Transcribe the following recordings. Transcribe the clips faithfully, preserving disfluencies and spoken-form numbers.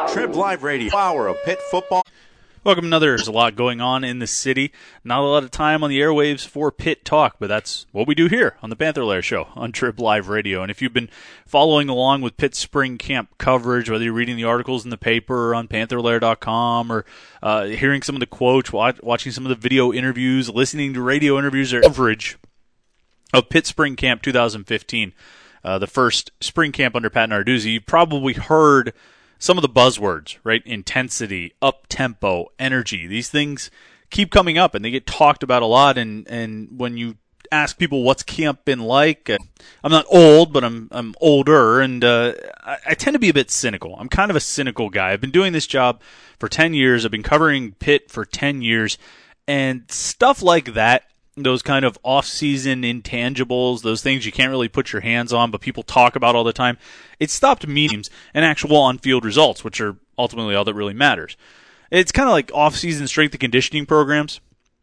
Trib Live Radio, power of Pitt football. Welcome to another. There's a lot going on in the city. Not a lot of time on the airwaves for Pitt talk, but that's what we do here on the Panther Lair Show on Trib Live Radio. And if you've been following along with Pitt's spring camp coverage, whether you're reading the articles in the paper or on panther lair dot com or uh, hearing some of the quotes, watching some of the video interviews, listening to radio interviews or coverage of Pitt spring camp two thousand fifteen, uh, the first spring camp under Pat Narduzzi, you probably heard some of the buzzwords, right? Intensity, up-tempo, energy. These things keep coming up, and they get talked about a lot. And, and when you ask people what's camp been like, uh, I'm not old, but I'm I'm older, and uh, I, I tend to be a bit cynical. I'm kind of a cynical guy. I've been doing this job for ten years. I've been covering Pitt for ten years, and stuff like that, those kind of off-season intangibles, those things you can't really put your hands on, but people talk about all the time, it stopped meetings and actual on-field results, which are ultimately all that really matters. It's kind of like off-season strength and conditioning programs.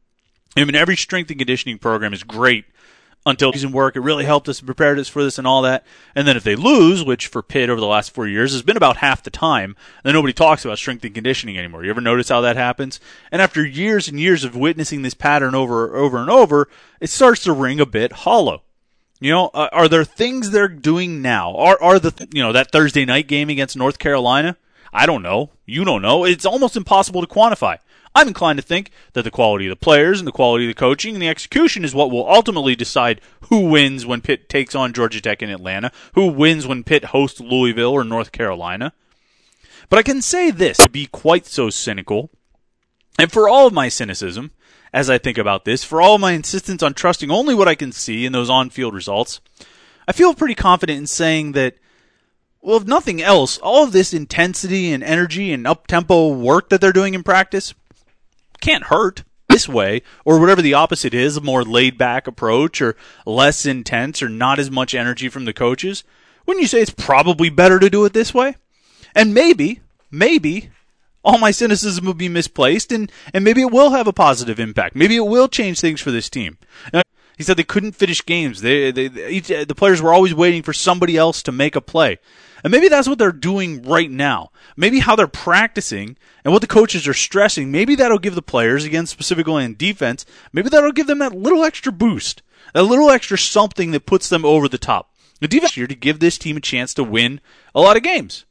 I mean, every strength and conditioning program is great until season work. It really helped us and prepared us for this and all that. And then if they lose, which for Pitt over the last four years has been about half the time, then nobody talks about strength and conditioning anymore. You ever notice how that happens? And after years and years of witnessing this pattern over, over and over, it starts to ring a bit hollow. You know, uh, are there things they're doing now? Are are the you know that Thursday night game against North Carolina? I don't know. You don't know. It's almost impossible to quantify. I'm inclined to think that the quality of the players and the quality of the coaching and the execution is what will ultimately decide who wins when Pitt takes on Georgia Tech in Atlanta, who wins when Pitt hosts Louisville or North Carolina. But I can say this, to be quite so cynical, and for all of my cynicism, as I think about this, for all of my insistence on trusting only what I can see in those on-field results, I feel pretty confident in saying that, well, if nothing else, all of this intensity and energy and up-tempo work that they're doing in practice can't hurt this way, or whatever the opposite is, a more laid-back approach or less intense or not as much energy from the coaches. Wouldn't you say it's probably better to do it this way? And maybe, maybe, all my cynicism will be misplaced, and, and maybe it will have a positive impact. Maybe it will change things for this team. And he said they couldn't finish games. They, they, each, the players were always waiting for somebody else to make a play. And maybe that's what they're doing right now. Maybe how they're practicing and what the coaches are stressing, maybe that'll give the players, again, specifically in defense, maybe that'll give them that little extra boost, that little extra something that puts them over the top. The defense here to give this team a chance to win a lot of games.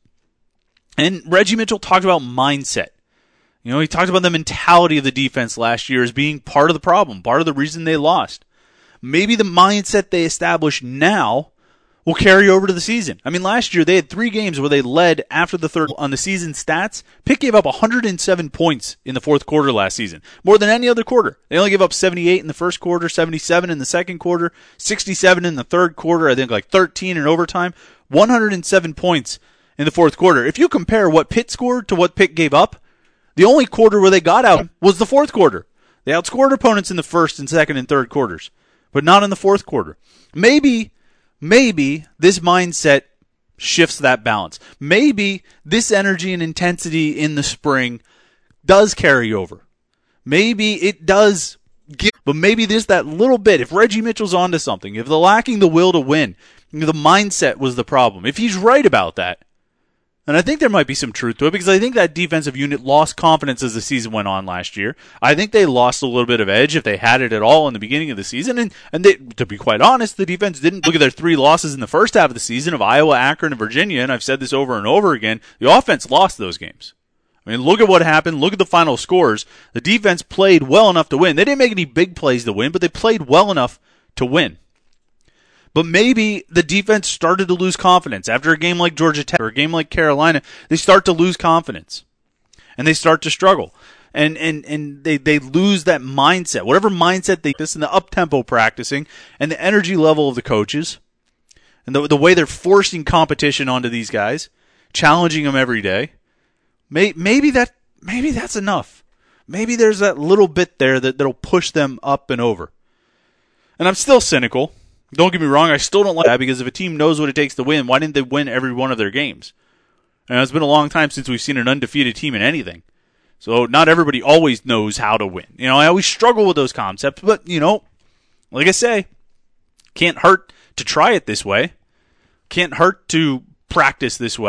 And Reggie Mitchell talked about mindset. You know, he talked about the mentality of the defense last year as being part of the problem, part of the reason they lost. Maybe the mindset they establish now will carry over to the season. I mean, last year they had three games where they led after the third on the season stats. Pitt gave up one hundred seven points in the fourth quarter last season, more than any other quarter. They only gave up seventy-eight in the first quarter, seventy-seven in the second quarter, sixty-seven in the third quarter, I think like thirteen in overtime, one hundred seven points in the fourth quarter. If you compare what Pitt scored to what Pitt gave up, the only quarter where they got out was the fourth quarter. They outscored opponents in the first and second and third quarters, but not in the fourth quarter. Maybe Maybe this mindset shifts that balance. Maybe this energy and intensity in the spring does carry over. Maybe it does give, but maybe there's that little bit. If Reggie Mitchell's onto something, if they're lacking the will to win, the mindset was the problem. If he's right about that, and I think there might be some truth to it, because I think that defensive unit lost confidence as the season went on last year. I think they lost a little bit of edge if they had it at all in the beginning of the season. And, and they, to be quite honest, the defense didn't look at their three losses in the first half of the season of Iowa, Akron, and Virginia, and I've said this over and over again, the offense lost those games. I mean, look at what happened. Look at the final scores. The defense played well enough to win. They didn't make any big plays to win, but they played well enough to win. But maybe the defense started to lose confidence. After a game like Georgia Tech or a game like Carolina, they start to lose confidence. And they start to struggle. And and, and they, they lose that mindset. Whatever mindset they this in the up-tempo practicing and the energy level of the coaches and the, the way they're forcing competition onto these guys, challenging them every day, may, maybe that maybe that's enough. Maybe there's that little bit there that, that'll push them up and over. And I'm still cynical. Don't get me wrong, I still don't like that, because if a team knows what it takes to win, why didn't they win every one of their games? And it's been a long time since we've seen an undefeated team in anything. So not everybody always knows how to win. You know, I always struggle with those concepts, but, you know, like I say, can't hurt to try it this way. Can't hurt to practice this way.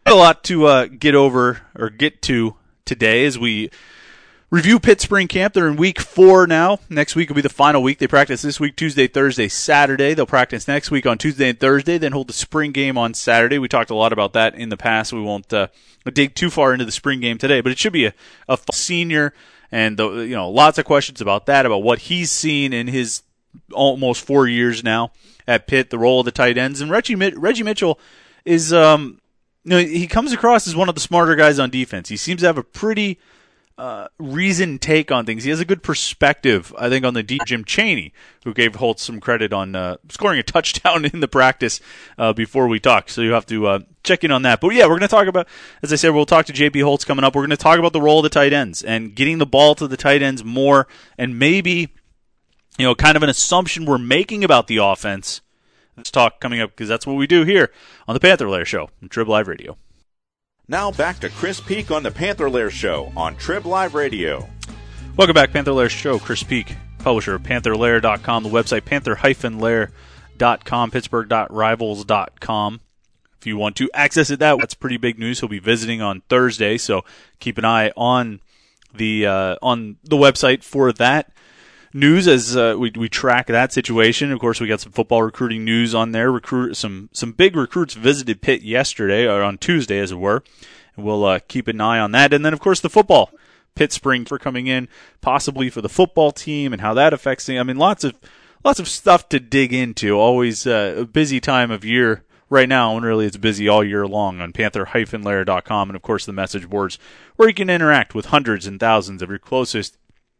A lot to uh, get over or get to today as we review Pitt Spring Camp. They're in week four now. Next week will be the final week. They practice this week, Tuesday, Thursday, Saturday. They'll practice next week on Tuesday and Thursday, then hold the spring game on Saturday. We talked a lot about that in the past. We won't uh, dig too far into the spring game today, but it should be a, a senior, and the, you know, lots of questions about that, about what he's seen in his almost four years now at Pitt, the role of the tight ends. And Reggie Reggie Mitchell is, um, you know, he comes across as one of the smarter guys on defense. He seems to have a pretty uh, reasoned take on things. He has a good perspective, I think, on the deep. Jim Chaney, who gave Holtz some credit on uh, scoring a touchdown in the practice uh, before we talk. So you have to uh, check in on that. But yeah, we're going to talk about, as I said, we'll talk to J P Holtz coming up. We're going to talk about the role of the tight ends and getting the ball to the tight ends more, and maybe, you know, kind of an assumption we're making about the offense. Let's talk coming up, because that's what we do here on the Panther Lair Show on Trib Live Radio. Now back to Chris Peak on the Panther Lair Show on Trib Live Radio. Welcome back, Panther Lair Show. Chris Peak, publisher of panther lair dot com, the website panther lair dot com, pittsburgh dot rivals dot com. If you want to access it, that that's pretty big news. He'll be visiting on Thursday, so keep an eye on the uh, on the website for that news as uh, we we track that situation. Of course, we got some football recruiting news on there. Recruit some some big recruits visited Pitt yesterday, or on Tuesday, as it were. And we'll uh, keep an eye on that. And then, of course, the football. Pitt Spring for coming in, possibly for the football team, and how that affects things. I mean, lots of lots of stuff to dig into. Always uh, a busy time of year right now, and really it's busy all year long on panther lair dot com, and of course the message boards where you can interact with hundreds and thousands of your closest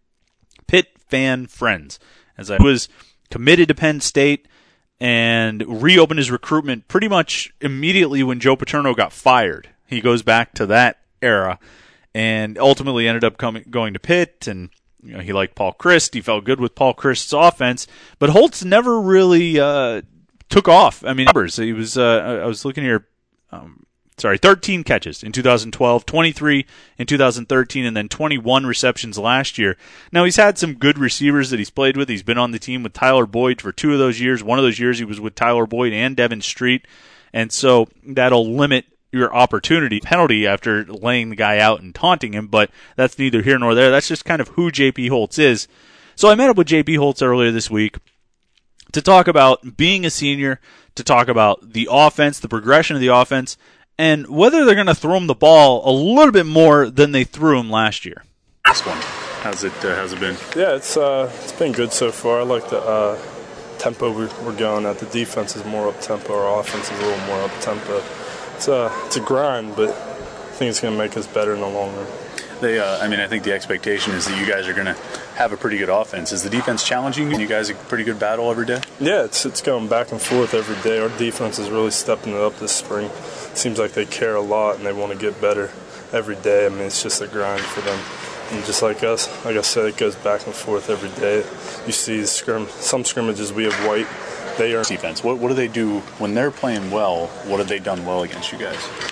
Pitt fan friends. As I was committed to Penn State and reopened his recruitment pretty much immediately when Joe Paterno got fired. He goes back to that era. And ultimately ended up coming, going to Pitt, and you know, he liked Paul Chryst. He felt good with Paul Chryst's offense, but Holtz never really uh, took off. I mean, numbers. He was. Uh, I was looking here. Um, sorry, thirteen catches in two thousand twelve, twenty-three in two thousand thirteen, and then twenty-one receptions last year. Now he's had some good receivers that he's played with. He's been on the team with Tyler Boyd for two of those years. One of those years he was with Tyler Boyd and Devin Street, and so that'll limit your opportunity penalty after laying the guy out and taunting him, but that's neither here nor there. That's just kind of who J P Holtz is. So I met up with J P Holtz earlier this week to talk about being a senior, to talk about the offense, the progression of the offense, and whether they're going to throw him the ball a little bit more than they threw him last year. This one, how's it uh, how's it been? Yeah, it's uh, it's been good so far. I like the uh, tempo we're going at. The defense is more up tempo. Our offense is a little more up tempo. It's a, it's a grind, but I think it's going to make us better in the long run. They, uh, I mean, I think the expectation is that you guys are going to have a pretty good offense. Is the defense challenging you? You guys a pretty good battle every day? Yeah, it's it's going back and forth every day. Our defense is really stepping it up this spring. It seems like they care a lot and they want to get better every day. I mean, it's just a grind for them. And just like us, like I said, it goes back and forth every day. You see scrim, some scrimmages we have white. They are defense. What what do they do when they're playing well? What have they done well against you guys?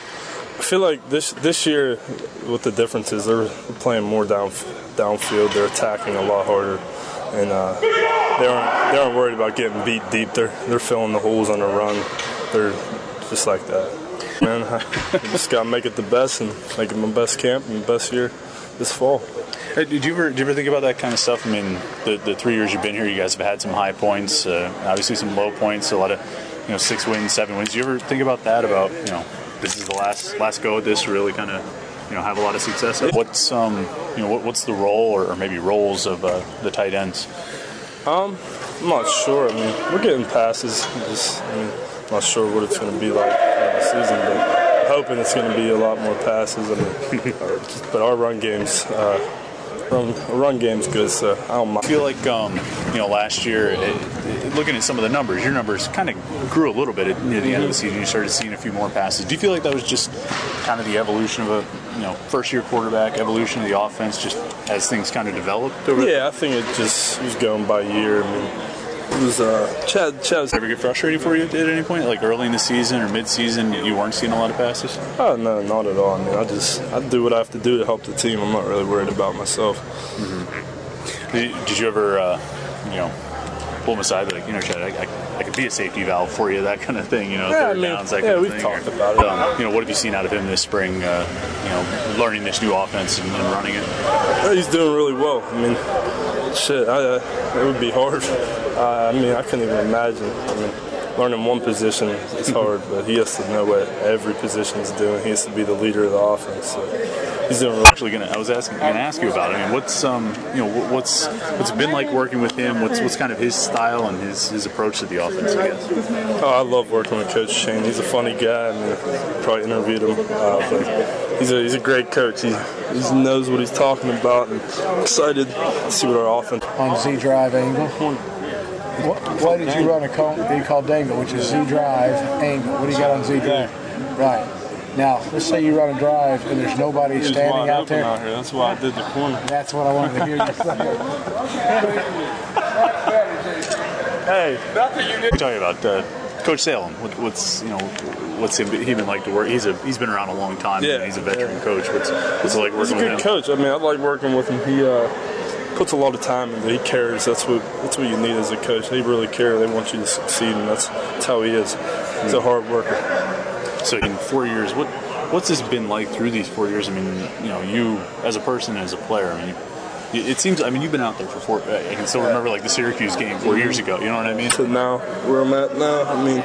I feel like this this year, what the difference is, they're playing more down downfield. They're attacking a lot harder, and uh, they aren't they aren't worried about getting beat deep. They're they're filling the holes on the run. They're just like that. Man, I just gotta make it the best and make it my best camp and best year this fall. Hey, did you ever did you ever think about that kind of stuff? I mean, the the three years you've been here, you guys have had some high points, uh, obviously some low points, a lot of you know six wins, seven wins. Do you ever think about that? About you know this is the last last go at this, really kind of you know have a lot of success. What's um you know what, what's the role or, or maybe roles of uh, the tight ends? Um, I'm not sure. I mean, we're getting passes. Just I mean, I'm not sure what it's going to be like in the season, but I'm hoping it's going to be a lot more passes. I mean, but our run games. Uh, Run, run game's good, so I don't mind. I feel like, um, you know, last year, it, it, looking at some of the numbers, your numbers kind of grew a little bit at, near the end of the season. You started seeing a few more passes. Do you feel like that was just kind of the evolution of a, you know, first-year quarterback, evolution of the offense, just as things kind of developed? Over yeah, I think it just was going by year. I mean, it was uh, Chad. Chad was ever get frustrating for you at any point, like early in the season or mid-season, you weren't seeing a lot of passes? Oh no, not at all. I mean, I just I do what I have to do to help the team. I'm not really worried about myself. Mm-hmm. Did, did you ever, uh, you know, pull him aside, like, you know, Chad, I, I, I could be a safety valve for you, that kind of thing, you know, yeah, third I mean, downs, that yeah, kind of we've thing. talked or, about it. Um, you know, what have you seen out of him this spring, uh, you know, learning this new offense and, and running it? Yeah, he's doing really well. I mean, shit, I, uh, it would be hard. Uh, I mean, I couldn't even imagine. I mean, learning one position is hard, but he has to know what every position is doing. He has to be the leader of the offense. So he's doing really. Actually, gonna I was asking, gonna ask you about it. I mean, what's um, you know, what's what's it been like working with him? What's what's kind of his style and his, his approach to the offense, I guess. Oh, I love working with Coach Shane. He's a funny guy. I mean, probably interviewed him, uh, but he's a he's a great coach. He he knows what he's talking about, and I'm excited to see what our offense on Z drive angle. What, why did you run a call, they call dangle, which is Z drive angle? What do you got on Z drive? Right. Now, let's say you run a drive and there's nobody He's standing wide out open there. Out here. That's why I did the corner. That's what I wanted to hear you say. Hey, we're talking about uh, Coach Salem. What, what's you know, what's him, he been like to work? He's a he's been around a long time. Yeah, and he's a veteran yeah. coach. What's what's it like working He's a with good him? coach. I mean, I like working with him. He uh, puts a lot of time into it. He cares. That's what that's what you need as a coach. They really care. They want you to succeed, and that's, that's how he is. He's a hard worker. So in four years, what what's this been like through these four years? I mean, you know, you as a person and as a player. I mean, it seems. I mean, you've been out there for four. I can still remember like the Syracuse game four years ago. You know what I mean? To now, where I'm at now, I mean,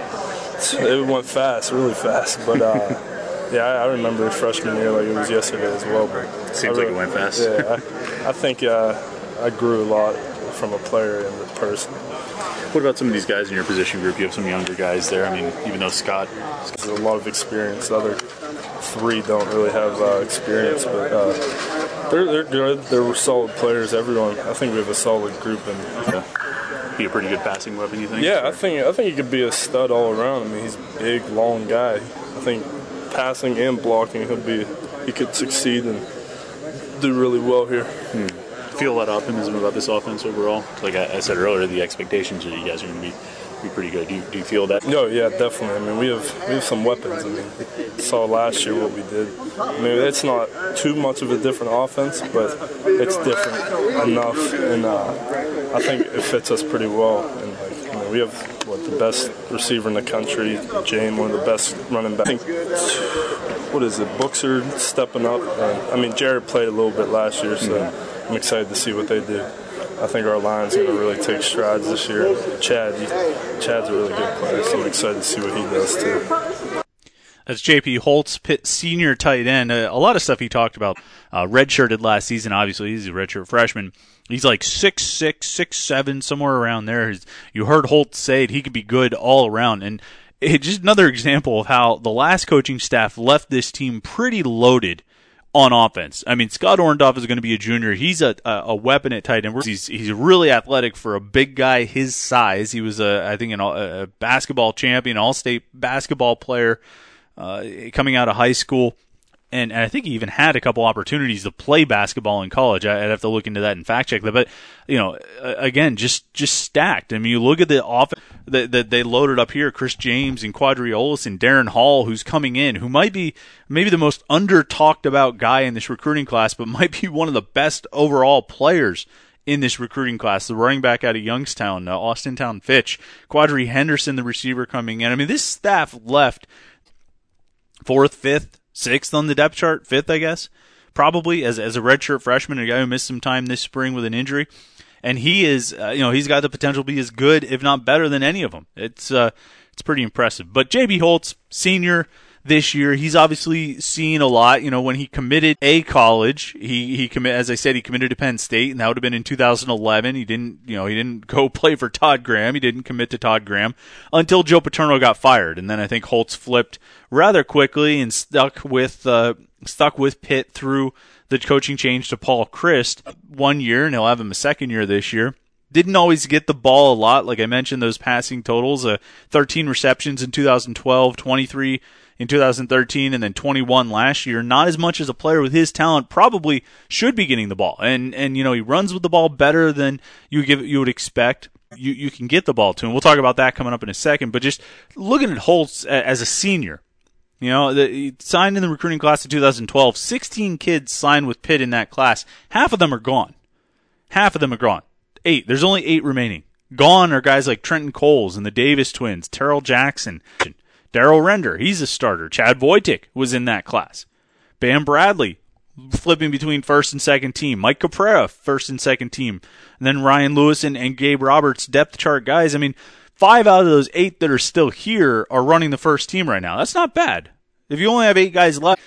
it went fast, really fast. But uh, yeah, I, I remember freshman year like it was yesterday as well. But seems really, like it went fast. Yeah, I, I think uh, I grew a lot from a player and a person. What about some of these guys in your position group? You have some younger guys there. I mean, even though Scott has a lot of experience, the other three don't really have uh, experience, but uh, they're they're good. They're solid players. Everyone, I think we have a solid group, and yeah. Be a pretty good passing weapon. You think? Yeah, I think I think he could be a stud all around. I mean, he's a big, long guy. I think passing and blocking, he'll be he could succeed and do really well here. Hmm. Feel a lot of optimism about this offense overall. Like I, I said earlier, the expectations are you guys are going to be be pretty good. Do you, do you feel that? No, yeah, definitely. I mean, we have we have some weapons. I mean, we saw last year what we did. I mean, it's not too much of a different offense, but it's different enough, and uh, I think it fits us pretty well. And like, I mean, we have what the best receiver in the country, James, one of the best running backs. I think, what is it, Bookser stepping up. And, I mean, Jared played a little bit last year, so I'm excited to see what they do. I think our line's going to really take strides this year. Chad, he, Chad's a really good player, so I'm excited to see what he does too. That's J P Holtz, Pitt senior tight end. Uh, a lot of stuff he talked about. Uh, redshirted last season, obviously. He's a redshirt freshman. He's like six six, six seven, somewhere around there. He's, you heard Holtz say it. He could be good all around. And it's just another example of how the last coaching staff left this team pretty loaded on offense. I mean, Scott Orndorff is going to be a junior. He's a a, a weapon at tight end. He's he's really athletic for a big guy his size. He was a I think an, a basketball champion, all-state basketball player uh, coming out of high school, and, and I think he even had a couple opportunities to play basketball in college. I'd have to look into that and fact check that. But you know, again, just just stacked. I mean, you look at the offense that, that they loaded up here: Chris James and Quadri Olson, Darren Hall, who's coming in, who might be maybe the most under talked about guy in this recruiting class, but might be one of the best overall players in this recruiting class. The running back out of Youngstown, uh, Austintown Fitch, Quadri Henderson, the receiver coming in. I mean, this staff left fourth, fifth, sixth on the depth chart, fifth, I guess, probably as as a redshirt freshman, a guy who missed some time this spring with an injury. And he is, uh, you know, he's got the potential to be as good, if not better, than any of them. It's uh, it's pretty impressive. But J B Holtz, senior this year, he's obviously seen a lot. You know, when he committed a college, he he commit, as I said, he committed to Penn State, and that would have been in two thousand eleven. He didn't, you know, he didn't go play for Todd Graham. He didn't commit to Todd Graham until Joe Paterno got fired, and then I think Holtz flipped rather quickly and stuck with uh, stuck with Pitt through the coaching change to Paul Chryst one year, and he'll have him a second year this year. Didn't always get the ball a lot. Like I mentioned, those passing totals, uh, thirteen receptions in two thousand twelve, twenty-three in two thousand thirteen, and then twenty-one last year. Not as much as a player with his talent probably should be getting the ball. And, and you know, he runs with the ball better than you give you would expect. You, you can get the ball to him. We'll talk about that coming up in a second. But just looking at Holtz as a senior, you know, the, he signed in the recruiting class of two thousand twelve. sixteen kids signed with Pitt in that class. Half of them are gone. Half of them are gone. Eight. There's only eight remaining. Gone are guys like Trenton Coles and the Davis twins, Terrell Jackson, Darrell Render, he's a starter. Chad Wojtek was in that class. Bam Bradley, flipping between first and second team. Mike Caprera, first and second team. And then Ryan Lewis and, and Gabe Roberts, depth chart guys. I mean, five out of those eight that are still here are running the first team right now. That's not bad. If you only have eight guys left,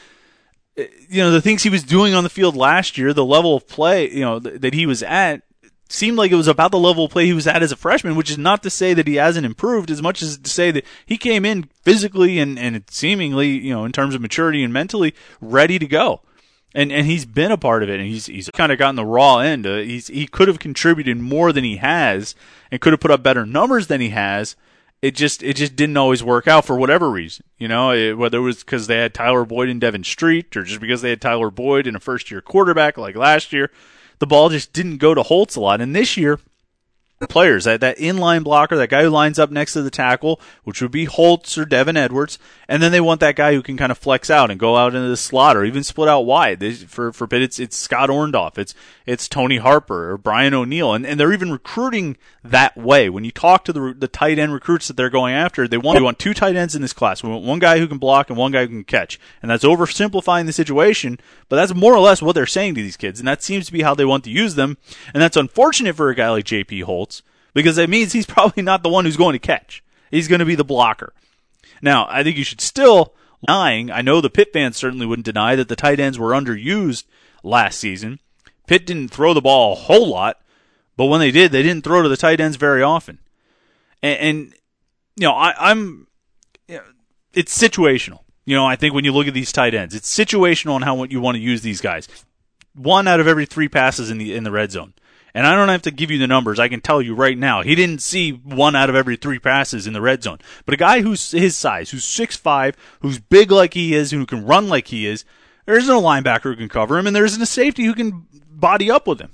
you know, the things he was doing on the field last year, the level of play, you know, th- that he was at, seemed like it was about the level of play he was at as a freshman, which is not to say that he hasn't improved as much as to say that he came in physically and, and seemingly, you know, in terms of maturity and mentally ready to go. And and he's been a part of it, and he's he's kind of gotten the raw end. Uh, he's he could have contributed more than he has, and could have put up better numbers than he has. It just it just didn't always work out for whatever reason, you know. It, whether it was because they had Tyler Boyd and Devin Street, or just because they had Tyler Boyd and a first year quarterback like last year, the ball just didn't go to Holtz a lot. And this year, players, that, that inline blocker, that guy who lines up next to the tackle, which would be Holtz or Devin Edwards, and then they want that guy who can kind of flex out and go out into the slot or even split out wide. They, for for Pitt, it's, it's Scott Orndorff, it's it's Tony Harper or Brian O'Neill, and, and they're even recruiting that way. When you talk to the the tight end recruits that they're going after, they want, they want two tight ends in this class. We want one guy who can block and one guy who can catch. And that's oversimplifying the situation, but that's more or less what they're saying to these kids, and that seems to be how they want to use them. And that's unfortunate for a guy like J P Holtz, because that means he's probably not the one who's going to catch. He's going to be the blocker. Now, I think you should still denying, I know the Pitt fans certainly wouldn't deny that the tight ends were underused last season. Pitt didn't throw the ball a whole lot, but when they did, they didn't throw to the tight ends very often. And, and you know, I, I'm, you know, it's situational. You know, I think when you look at these tight ends, it's situational on how you want to use these guys. One out of every three passes in the in the red zone. And I don't have to give you the numbers. I can tell you right now, he didn't see one out of every three passes in the red zone. But a guy who's his size, who's six five, who's big like he is, who can run like he is, there isn't a linebacker who can cover him, and there isn't a safety who can body up with him.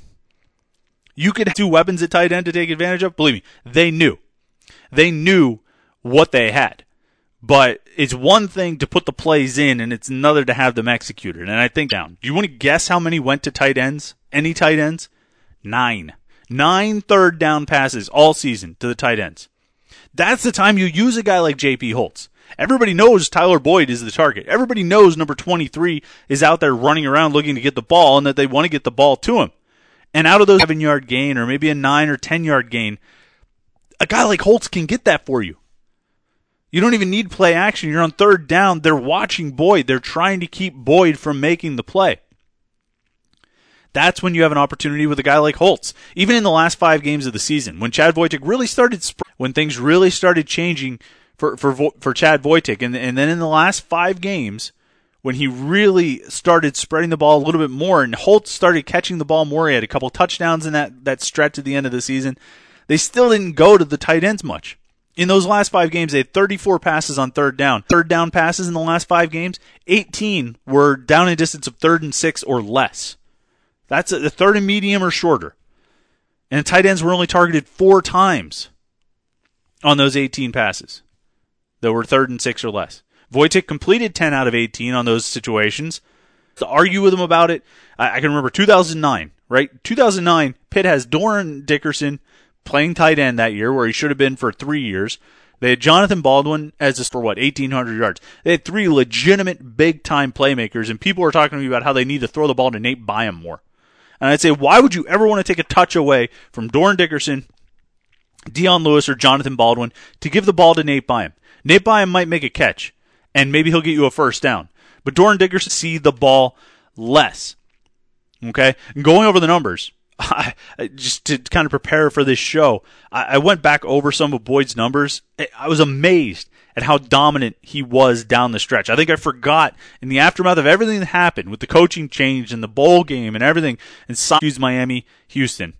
You could have two weapons at tight end to take advantage of. Believe me, they knew. They knew what they had. But it's one thing to put the plays in, and it's another to have them executed. And I think down. Do you want to guess how many went to tight ends? Any tight ends? Nine. Nine third down passes all season to the tight ends. That's the time you use a guy like J P Holtz. Everybody knows Tyler Boyd is the target. Everybody knows number twenty-three is out there running around looking to get the ball, and that they want to get the ball to him. And out of those seven-yard gain, or maybe a nine or ten-yard gain, a guy like Holtz can get that for you. You don't even need play action. You're on third down. They're watching Boyd. They're trying to keep Boyd from making the play. That's when you have an opportunity with a guy like Holtz. Even in the last five games of the season, when Chad Wojtek really started, sp- when things really started changing for for for Chad Wojtek, and and then in the last five games, when he really started spreading the ball a little bit more, and Holtz started catching the ball more, he had a couple touchdowns in that that stretch at the end of the season. They still didn't go to the tight ends much. In those last five games, they had thirty-four passes on third down. Third down passes in the last five games, eighteen were down in distance of third and six or less. That's a third and medium or shorter. And the tight ends were only targeted four times on those eighteen passes that were third and six or less. Wojtek completed ten out of eighteen on those situations. To argue with him about it, I, I can remember two thousand nine, right? two thousand nine, Pitt has Doran Dickerson playing tight end that year, where he should have been for three years. They had Jonathan Baldwin as a, for what, eighteen hundred yards. They had three legitimate big-time playmakers, and people were talking to me about how they need to throw the ball to Nate Byam more. And I'd say, why would you ever want to take a touch away from Doran Dickerson, Dion Lewis, or Jonathan Baldwin to give the ball to Nate Byam? Nate Byam might make a catch, and maybe he'll get you a first down. But Doran Dickerson see the ball less. Okay? And going over the numbers, I, just to kind of prepare for this show, I, I went back over some of Boyd's numbers. I was amazed at how dominant he was down the stretch. I think I forgot in the aftermath of everything that happened with the coaching change and the bowl game and everything in Syracuse, Miami, Houston.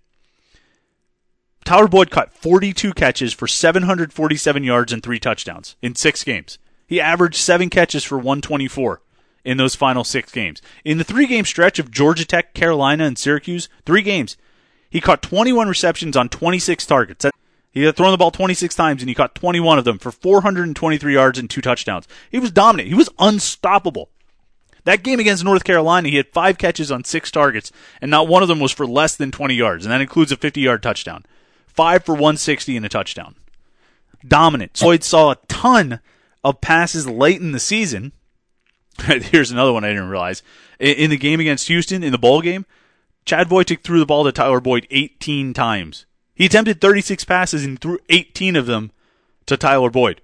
Tyler Boyd caught forty-two catches for seven hundred forty-seven yards and three touchdowns in six games. He averaged seven catches for one twenty-four in those final six games. In the three-game stretch of Georgia Tech, Carolina, and Syracuse, three games, he caught twenty-one receptions on twenty-six targets. He had thrown the ball twenty-six times, and he caught twenty-one of them for four hundred twenty-three yards and two touchdowns. He was dominant. He was unstoppable. That game against North Carolina, he had five catches on six targets, and not one of them was for less than twenty yards, and that includes a fifty-yard touchdown. five for one sixty and a touchdown. Dominant. Floyd saw a ton of passes late in the season. Here's another one I didn't realize. In the game against Houston, in the bowl game, Chad Wojtek threw the ball to Tyler Boyd eighteen times. He attempted thirty-six passes and threw eighteen of them to Tyler Boyd.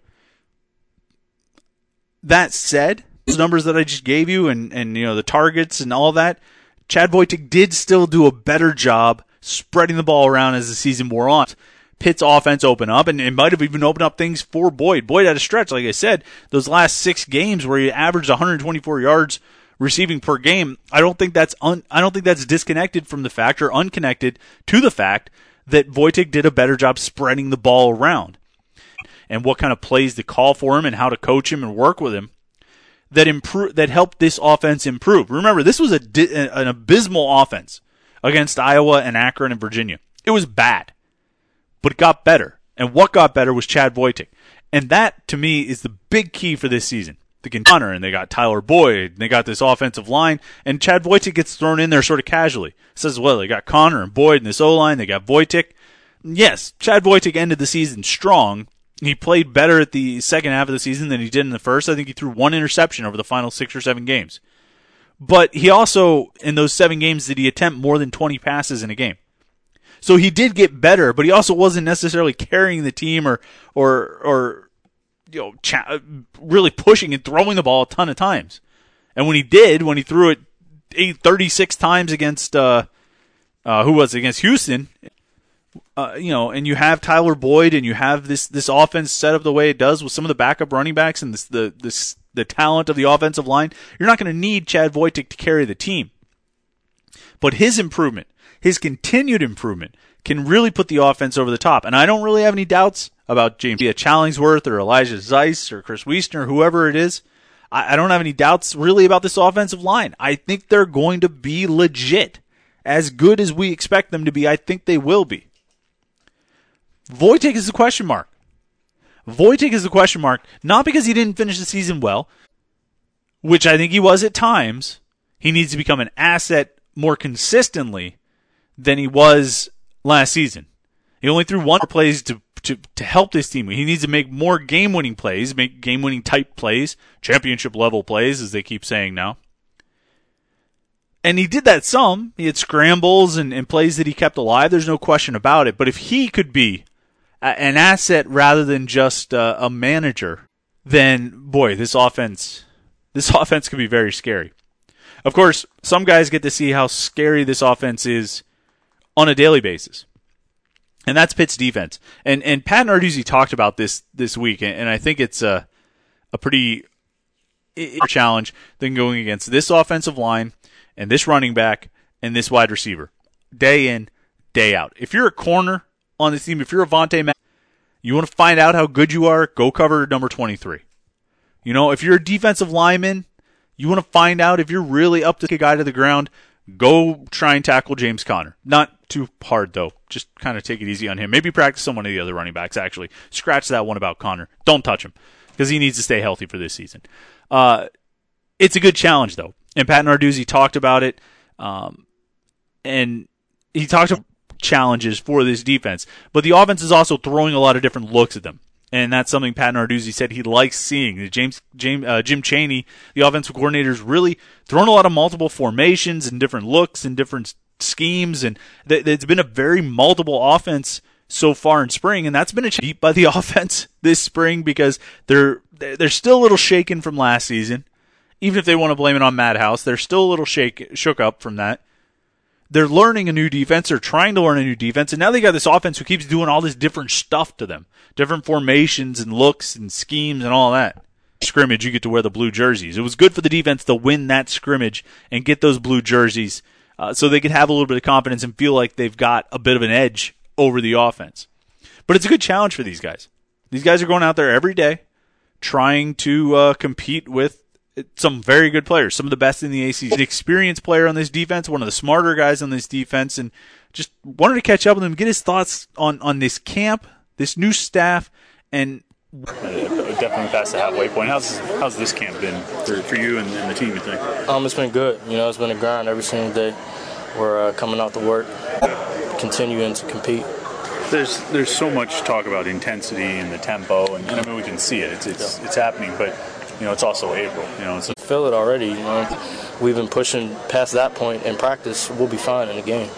That said, those numbers that I just gave you and, and you know the targets and all that, Chad Wojtek did still do a better job spreading the ball around as the season wore on. Pitt's offense opened up, and it might have even opened up things for Boyd. Boyd had a stretch, like I said, those last six games where he averaged one hundred twenty-four yards receiving per game. I don't think that's un, I don't think that's disconnected from the fact or unconnected to the fact that Wojtek did a better job spreading the ball around. And what kind of plays to call for him and how to coach him and work with him that improve that helped this offense improve. Remember, this was a an abysmal offense against Iowa and Akron and Virginia. It was bad. But it got better. And what got better was Chad Wojtek. And that, to me, is the big key for this season. They get Connor, and they got Tyler Boyd, and they got this offensive line, and Chad Wojtek gets thrown in there sort of casually. Says, well, they got Connor and Boyd in this O-line, they got Wojtek. Yes, Chad Wojtek ended the season strong. He played better at the second half of the season than he did in the first. I think he threw one interception over the final six or seven games. But he also, in those seven games, did he attempt more than twenty passes in a game. So he did get better, but he also wasn't necessarily carrying the team or or or you know cha- really pushing and throwing the ball a ton of times. And when he did, when he threw it eight, thirty-six times against uh, uh, who was it? Against Houston, uh, you know, and you have Tyler Boyd and you have this this offense set up the way it does with some of the backup running backs and this, the this the talent of the offensive line, you're not going to need Chad Wojtek to carry the team. But his improvement, his continued improvement, can really put the offense over the top. And I don't really have any doubts about James Challingsworth or Elijah Zeiss or Chris Wiesner, whoever it is. I, I don't have any doubts really about this offensive line. I think they're going to be legit. As good as we expect them to be, I think they will be. Wojtek is the question mark. Wojtek is the question mark, not because he didn't finish the season well, which I think he was at times. He needs to become an asset more consistently than he was last season. He only threw one plays to, to, to help this team. He needs to make more game-winning plays, make game-winning type plays, championship-level plays, as they keep saying now. And he did that some. He had scrambles and, and plays that he kept alive. There's no question about it. But if he could be a, an asset rather than just a, a manager, then, boy, this offense, this offense could be very scary. Of course, some guys get to see how scary this offense is on a daily basis. And that's Pitt's defense. And and Pat Narduzzi talked about this this week, and I think it's a, a pretty challenge than going against this offensive line and this running back and this wide receiver. Day in, day out. If you're a corner on this team, if you're a Vontae Mack, you want to find out how good you are, go cover number twenty-three. You know, if you're a defensive lineman, you want to find out if you're really up to kick a guy to the ground, go try and tackle James Conner. Not too hard, though. Just kind of take it easy on him. Maybe practice on one of the other running backs, actually. Scratch that one about Conner. Don't touch him because he needs to stay healthy for this season. Uh, it's a good challenge, though. And Pat Narduzzi talked about it. Um, and he talked about challenges for this defense. But the offense is also throwing a lot of different looks at them. And that's something Pat Narduzzi said he likes seeing. James, James, uh, Jim Chaney, the offensive coordinator, is really throwing a lot of multiple formations and different looks and different schemes. And th- it's been a very multiple offense so far in spring. And that's been a beat by the offense this spring because they're they're still a little shaken from last season. Even if they want to blame it on Madhouse, they're still a little shake, shook up from that. They're learning a new defense. They're trying to learn a new defense. And now they got this offense who keeps doing all this different stuff to them. Different formations and looks and schemes and all that. Scrimmage, you get to wear the blue jerseys. It was good for the defense to win that scrimmage and get those blue jerseys uh, so they could have a little bit of confidence and feel like they've got a bit of an edge over the offense. But it's a good challenge for these guys. These guys are going out there every day trying to uh, compete with some very good players, some of the best in the A C C. An experienced player on this defense, one of the smarter guys on this defense, and just wanted to catch up with him, get his thoughts on, on this camp, this new staff, and definitely past the halfway point. How's how's this camp been for, for you and, and the team, you think? Um, it's been good. You know, it's been a grind every single day. We're uh, coming out to work, continuing to compete. There's there's so much talk about intensity and the tempo, and, and I mean we can see it. It's it's it's happening, but you know it's also April. You know, it's feel it already. You know, we've been pushing past that point in practice. We'll be fine in the game.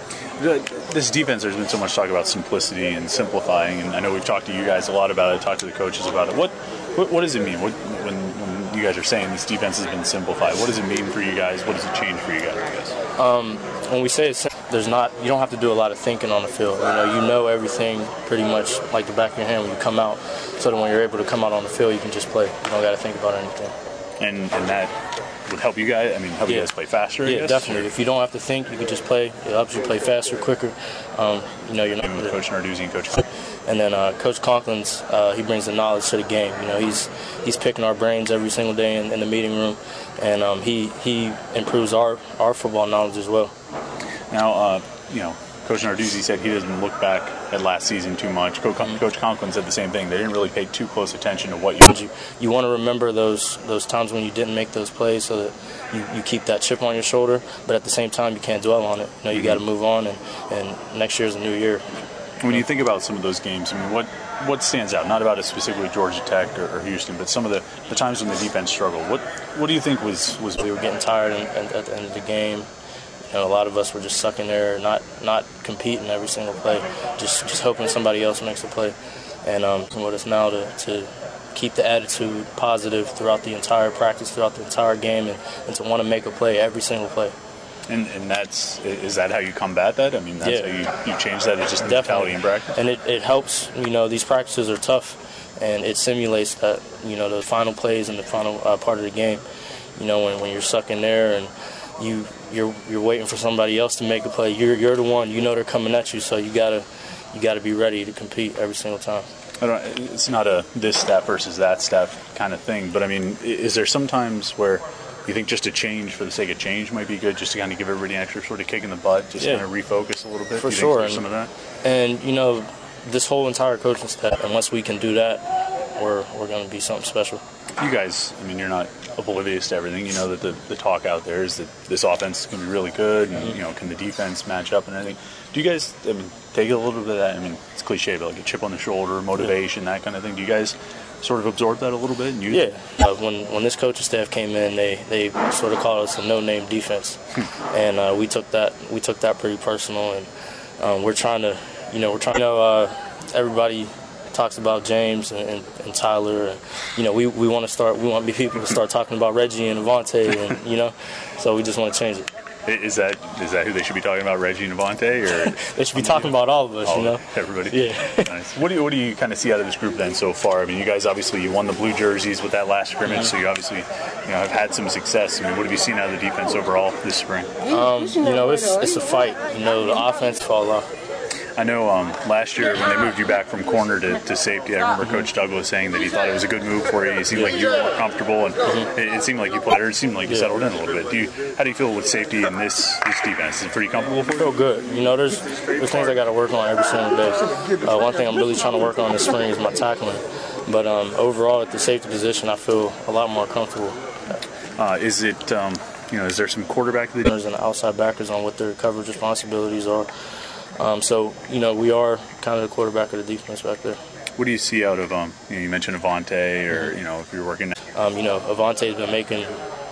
This defense, there's been so much talk about simplicity and simplifying, and I know we've talked to you guys a lot about it, talked to the coaches about it. What what, what does it mean what, when, when you guys are saying this defense has been simplified? What does it mean for you guys? What does it change for you guys, I guess? Um, when we say it's there's not, you don't have to do a lot of thinking on the field. You know, you know everything pretty much like the back of your hand when you come out, so that when you're able to come out on the field, you can just play. You don't got to think about anything. And and that would help you guys. I mean, help yeah. you guys play faster. I yeah, guess? definitely. If you don't have to think, you can just play. It helps you play faster, quicker. Um, you know, you're not. With Coach Narduzzi and Coach. And then uh, Coach Conklin's, uh, he brings the knowledge to the game. You know, he's he's picking our brains every single day in, in the meeting room, and um, he he improves our, our football knowledge as well. Now, uh, you know, Coach Narduzzi said he doesn't look back at last season too much. Coach, mm-hmm. Coach Conklin said the same thing. They didn't really pay too close attention to what you. You, you want to remember those those times when you didn't make those plays, so that you, you keep that chip on your shoulder. But at the same time, you can't dwell on it. You know, you mm-hmm. got to move on, and, and next year's a new year. When you think about some of those games, I mean, what what stands out? Not about it specifically Georgia Tech or, or Houston, but some of the, the times when the defense struggled. What what do you think was was? We were getting tired and, and at the end of the game. You know, a lot of us were just stuck in there, not not competing every single play, just just hoping somebody else makes a play. And um, what it's now to, to keep the attitude positive throughout the entire practice, throughout the entire game, and, and to want to make a play every single play. And and that's is that how you combat that? I mean, that's yeah. how you, you change that. It's just the Definitely. mentality in practice. And it, it helps. You know, these practices are tough, and it simulates that. You know, the final plays and the final uh, part of the game. You know, when when you're stuck in there and you you're you're waiting for somebody else to make a play. You're you're the one. You know they're coming at you, so you gotta you gotta be ready to compete every single time. I don't, it's not a this staff versus that staff kind of thing, but I mean, is there sometimes where you think just a change for the sake of change might be good, just to kind of give everybody an extra sort of kick in the butt, just yeah. kind of refocus a little bit? For Do you sure. Think there's some of that? And you know, this whole entire coaching staff, unless we can do that, we're we're going to be something special. You guys, I mean, you're not oblivious to everything. You know that the, the talk out there is that this offense is going to be really good, and mm-hmm. you know, can the defense match up and everything. Do you guys, I mean, take a little bit of that? I mean, it's cliche, but like a chip on the shoulder, motivation, yeah. that kind of thing. Do you guys sort of absorb that a little bit? And use yeah. Uh, when when this coaching staff came in, they, they sort of called us a no-name defense, and uh, we took that we took that pretty personal, and um, we're trying to, you know, we're trying. You know, uh, everybody talks about James and, and, and Tyler, and you know, we, we want to start. We want people to start talking about Reggie and Avonte, and you know, so we just want to change it. Is that is that who they should be talking about, Reggie and Avonte, or they should be talking about all of us? All you know, everybody. Yeah. Nice. What do you what do you kind of see out of this group then so far? I mean, you guys obviously you won the blue jerseys with that last scrimmage, mm-hmm. so you obviously you know have had some success. I mean, what have you seen out of the defense overall this spring? Um, you know, it's it's a fight. You know, the offense fall off. I know um, last year when they moved you back from corner to, to safety, I remember Coach Douglas saying that he thought it was a good move for you. It seemed like you were more comfortable, and mm-hmm. it, it seemed like you played. It seemed like you settled in a little bit. Do you? How do you feel with safety in this this defense? Is it pretty comfortable for you? I feel good. You know, there's there's things I got to work on every single day. Uh, one thing I'm really trying to work on this spring is my tackling. But um, overall, at the safety position, I feel a lot more comfortable. Uh, is it? Um, you know, is there some quarterback? That there's an outside backers on what their coverage responsibilities are. Um, so, you know, we are kind of the quarterback of the defense back there. What do you see out of, um, you know, you mentioned Avonte or, mm-hmm. you know, if you're working. Um, you know, Avonte's been making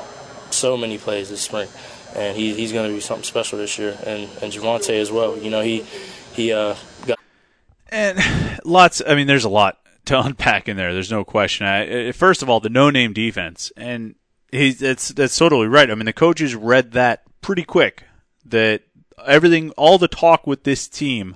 so many plays this spring, and he, he's going to be something special this year. And, and Javonte as well. You know, he, he uh, got. And lots, I mean, there's a lot to unpack in there. There's no question. I, first of all, the no-name defense. And he's, that's, that's totally right. I mean, the coaches read that pretty quick, that everything, all the talk with this team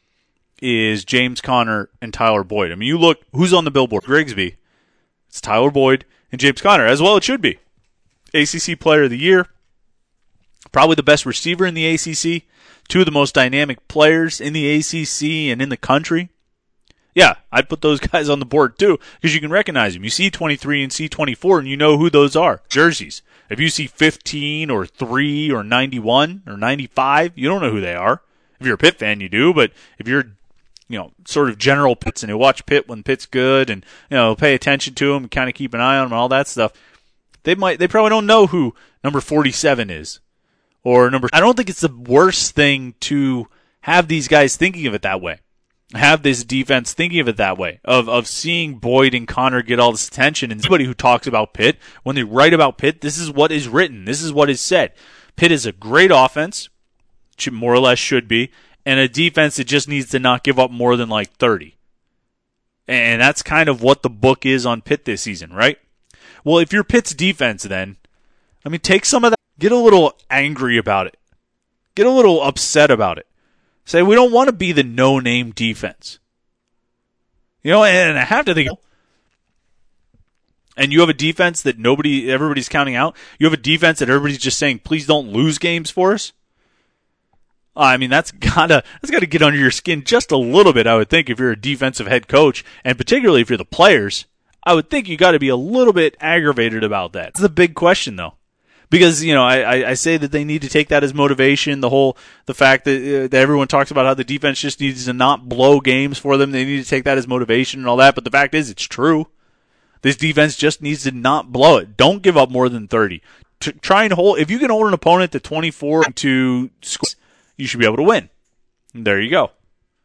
is James Conner and Tyler Boyd. I mean, you look, who's on the billboard? Grigsby. It's Tyler Boyd and James Conner, as well it should be. A C C Player of the Year. Probably the best receiver in the A C C. Two of the most dynamic players in the A C C and in the country. Yeah, I'd put those guys on the board too, because you can recognize them. You see twenty-three and see twenty-four, and you know who those are. Jerseys. If you see fifteen or three or ninety-one or ninety-five, you don't know who they are. If you're a Pitt fan, you do, but if you're, you know, sort of general Pitts and you watch Pitt when Pitt's good and, you know, pay attention to them, kind of keep an eye on them and all that stuff, they might, they probably don't know who number forty-seven is or number. I don't think it's the worst thing to have these guys thinking of it that way. have this defense thinking of it that way, of of seeing Boyd and Connor get all this attention. And somebody who talks about Pitt, when they write about Pitt, this is what is written. This is what is said. Pitt is a great offense, more or less should be, and a defense that just needs to not give up more than like thirty. And that's kind of what the book is on Pitt this season, right? Well, if you're Pitt's defense then, I mean, take some of that, get a little angry about it. Get a little upset about it. Say, we don't want to be the no-name defense. You know, and I have to think, and you have a defense that nobody, everybody's counting out. You have a defense that everybody's just saying, please don't lose games for us. I mean, that's gotta, that's gotta get under your skin just a little bit, I would think, if you're a defensive head coach, and particularly if you're the players. I would think you gotta be a little bit aggravated about that. It's the big question, though. Because, you know, I, I say that they need to take that as motivation, the whole, the fact that, uh, that everyone talks about how the defense just needs to not blow games for them. They need to take that as motivation and all that. But the fact is, it's true. This defense just needs to not blow it. Don't give up more than thirty. To try and hold, if you can hold an opponent to twenty-four to score, you should be able to win. And there you go.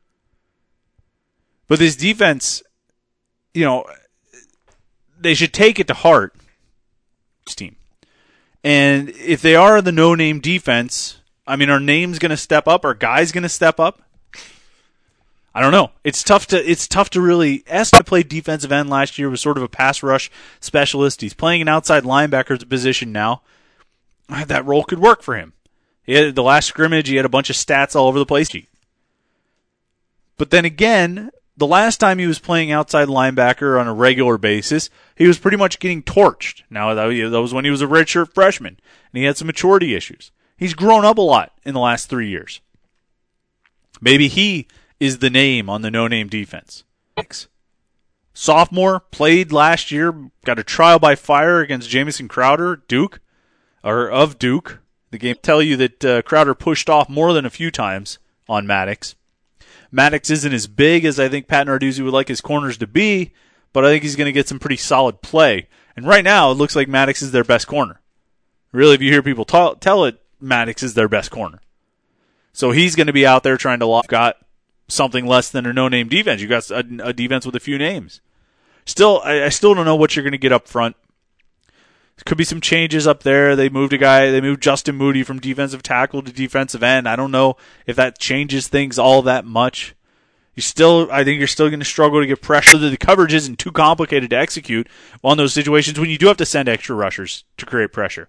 But this defense, you know, they should take it to heart. This team. And if they are the no-name defense, I mean, are names going to step up? Are guys going to step up? I don't know. It's tough to it's tough to really. Esta played defensive end last year, was sort of a pass rush specialist. He's playing an outside linebacker's position now. That role could work for him. He had the last scrimmage. He had a bunch of stats all over the place. But then again, the last time he was playing outside linebacker on a regular basis, he was pretty much getting torched. Now, that was when he was a redshirt freshman, and he had some maturity issues. He's grown up a lot in the last three years. Maybe he is the name on the no-name defense. Sophomore, played last year, got a trial by fire against Jamison Crowder, Duke, or of Duke. The game tell you that uh, Crowder pushed off more than a few times on Maddox. Maddox isn't as big as I think Pat Narduzzi would like his corners to be, but I think he's going to get some pretty solid play. And right now, it looks like Maddox is their best corner. Really, if you hear people t- tell it, Maddox is their best corner. So he's going to be out there trying to lock. Got something less than a no-name defense. You got a, a defense with a few names. Still, I, I still don't know what you're going to get up front. There could be some changes up there. They moved a guy. They moved Justin Moody from defensive tackle to defensive end. I don't know if that changes things all that much. You still, I think you're still going to struggle to get pressure. The coverage isn't too complicated to execute on those situations when you do have to send extra rushers to create pressure.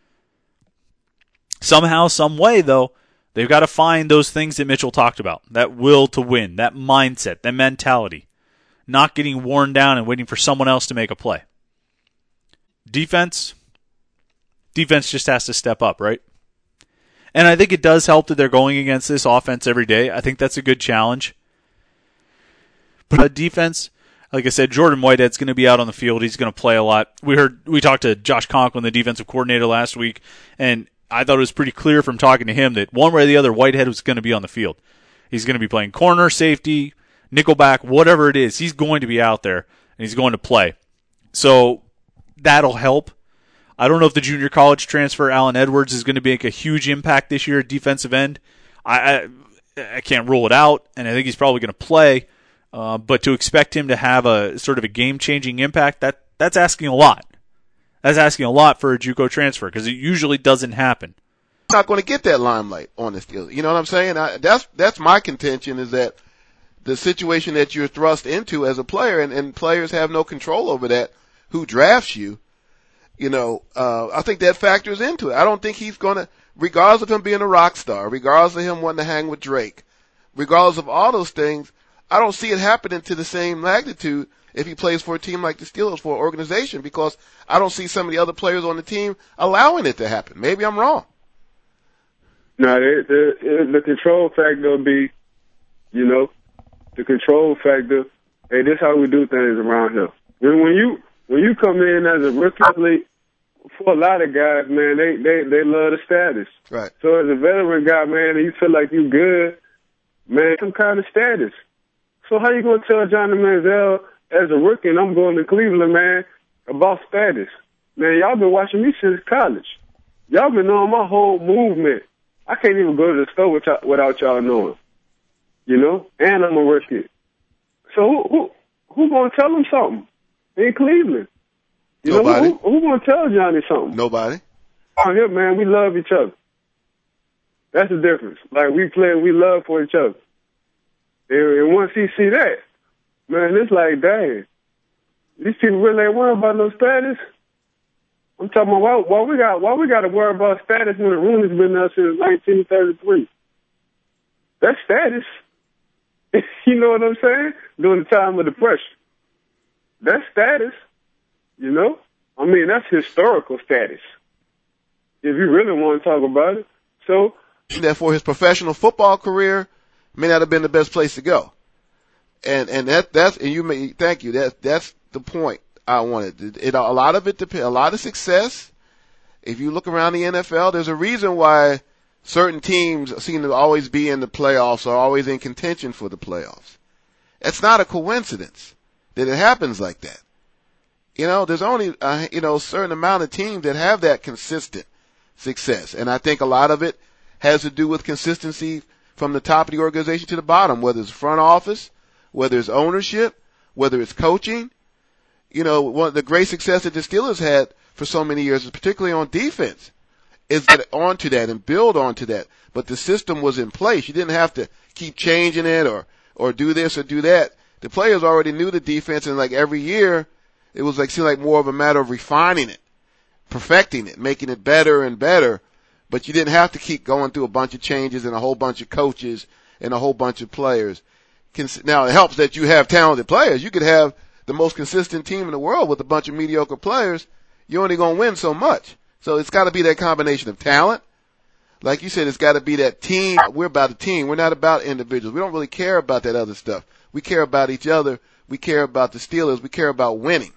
Somehow, some way, though, they've got to find those things that Mitchell talked about. That will to win, that mindset, that mentality. Not getting worn down and waiting for someone else to make a play. Defense, defense just has to step up, right? And I think it does help that they're going against this offense every day. I think that's a good challenge. But defense, like I said, Jordan Whitehead's going to be out on the field. He's going to play a lot. We heard we talked to Josh Conklin, the defensive coordinator, last week, and I thought it was pretty clear from talking to him that one way or the other, Whitehead was going to be on the field. He's going to be playing corner, safety, nickelback, whatever it is. He's going to be out there, and he's going to play. So that'll help. I don't know if the junior college transfer, Alan Edwards, is going to make a huge impact this year at defensive end. I I, I can't rule it out, and I think he's probably going to play. Uh, but to expect him to have a sort of a game-changing impact, that that's asking a lot. That's asking a lot for a JUCO transfer because it usually doesn't happen. Not going to get that limelight on this field. You know what I'm saying? I, that's that's my contention is that the situation that you're thrust into as a player, and, and players have no control over that, who drafts you, you know, uh, I think that factors into it. I don't think he's going to, regardless of him being a rock star, regardless of him wanting to hang with Drake, regardless of all those things, I don't see it happening to the same magnitude if he plays for a team like the Steelers, for an organization, because I don't see some of the other players on the team allowing it to happen. Maybe I'm wrong. No, the, the, the control factor will be, you know, the control factor, hey, this is how we do things around here. When, when you when you come in as a rookie athlete, for a lot of guys, man, they, they, they love the status. Right. So as a veteran guy, man, and you feel like you good, man, some kind of status. So how you going to tell Johnny Manziel as a rookie, and I'm going to Cleveland, man, about status? Man, y'all been watching me since college. Y'all been knowing my whole movement. I can't even go to the store without y'all knowing. you know, and I'm a rookie. So who who, who going to tell him something in Cleveland? You Nobody. know, who, who going to tell Johnny something? Nobody. Oh, here, man, we love each other. That's the difference. Like, we play, we love for each other. And, and once he see that, man, it's like, dang, these people really ain't worried about no status. I'm talking about why, why we got why we got to worry about status when the Rooney's been there since nineteen thirty-three. That's status. You know what I'm saying? During the time of the pressure. That's status. You know? I mean, that's historical status. If you really want to talk about it. So, that for his professional football career may not have been the best place to go. And, and that, that's, and you may, thank you, that, that's the point I wanted. It, it, a lot of it depends, a lot of success. If you look around the N F L, there's a reason why certain teams seem to always be in the playoffs or always in contention for the playoffs. It's not a coincidence that it happens like that. You know, there's only, uh, you know, a certain amount of teams that have that consistent success. And I think a lot of it has to do with consistency from the top of the organization to the bottom, whether it's front office, whether it's ownership, whether it's coaching. You know, one of the great success that the Steelers had for so many years, particularly on defense, is get onto that and build onto that. But the system was in place. You didn't have to keep changing it or, or do this or do that. The players already knew the defense, and like every year, it was like, seemed like more of a matter of refining it, perfecting it, making it better and better. But you didn't have to keep going through a bunch of changes and a whole bunch of coaches and a whole bunch of players. Now, it helps that you have talented players. You could have the most consistent team in the world with a bunch of mediocre players. You're only going to win so much. So it's got to be that combination of talent. Like you said, it's got to be that team. We're about a team. We're not about individuals. We don't really care about that other stuff. We care about each other. We care about the Steelers. We care about winning.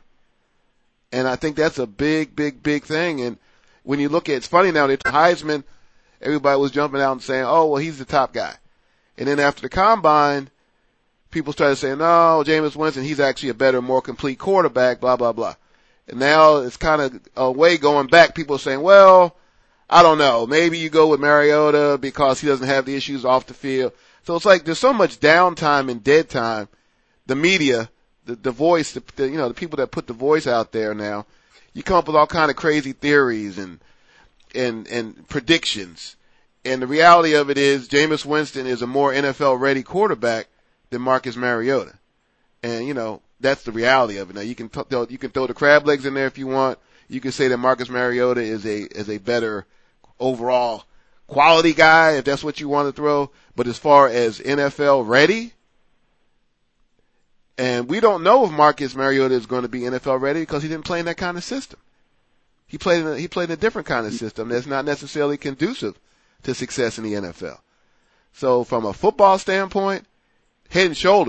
And I think that's a big, big, big thing. And when you look at, it's funny now, that Heisman, everybody was jumping out and saying, oh, well, he's the top guy. And then after the combine, people started saying, no, Jameis Winston, he's actually a better, more complete quarterback, blah, blah, blah. And now it's kind of a way going back. People are saying, well, I don't know. Maybe you go with Mariota because he doesn't have the issues off the field. So it's like there's so much downtime and dead time. The media, the, the voice, the, the, you know, the people that put the voice out there now, you come up with all kind of crazy theories and, and, and predictions. And the reality of it is Jameis Winston is a more N F L ready quarterback than Marcus Mariota. And, you know, that's the reality of it. Now you can, t- you can throw the crab legs in there if you want. You can say that Marcus Mariota is a, is a better overall quality guy if that's what you want to throw. But as far as N F L ready, and we don't know if Marcus Mariota is going to be N F L ready because he didn't play in that kind of system. He played in a, he played in a different kind of system that's not necessarily conducive to success in the N F L. So from a football standpoint, head and shoulders